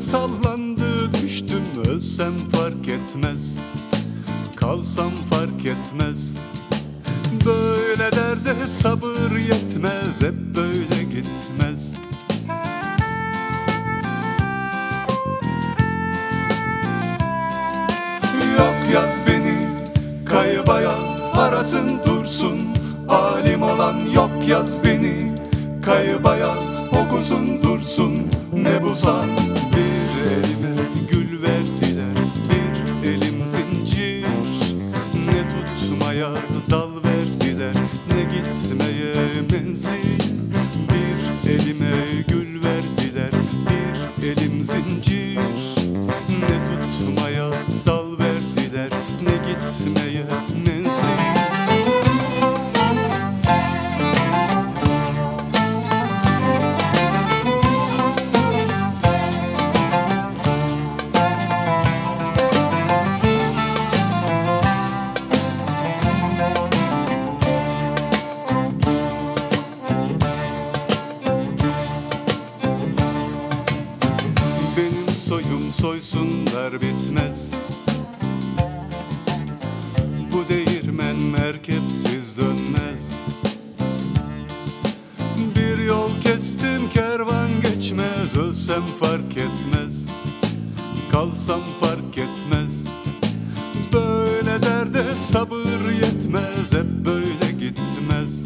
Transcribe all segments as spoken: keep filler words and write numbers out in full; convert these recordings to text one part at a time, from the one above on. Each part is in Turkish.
sallandı düştüm, ölsem fark etmez, kalsam fark etmez. Böyle derde sabır yetmez, hep böyle gitmez. Yok yaz beni kayıba yaz, arasın dursun alim olan. Yok yaz beni kayıba yaz, okusun dursun ne bu san. Bir elime gül verdiler, bir elim zincir. Ne tutmaya dal verdiler, ne gitmeye menzil. Bir elime gül verdiler, bir elim zincir. Ne tutmaya dal verdiler, ne gitmeye menzil. Soyum soysunlar bitmez, bu değirmen merkepsiz dönmez. Bir yol kestim kervan geçmez, ölsem fark etmez, kalsam fark etmez. Böyle derde sabır yetmez, hep böyle gitmez.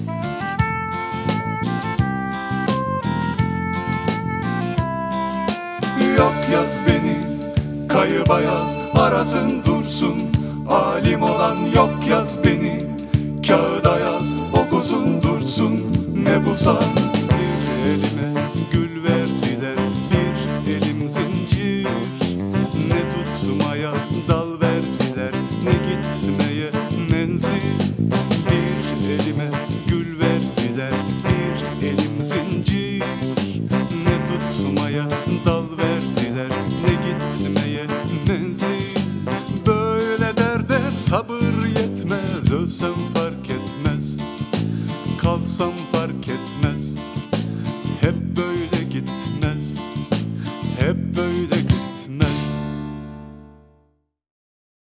Yok yaz beni kayıba yaz, arasın dursun alim olan. Yok yaz beni kağıda yaz, okusun dursun ne bu san. Bir elime gül verdiler, bir elim zincir. Ne tutmaya dal verdiler, ne gitmeye menzil. Bir elime gül verdiler, bir elim zincir. Ne tutmaya dal verdiler, ne gitmeye menzil. Böyle derde sabır yetmez, ölsem fark etmez, kalsam fark etmez. Hep böyle gitmez, hep böyle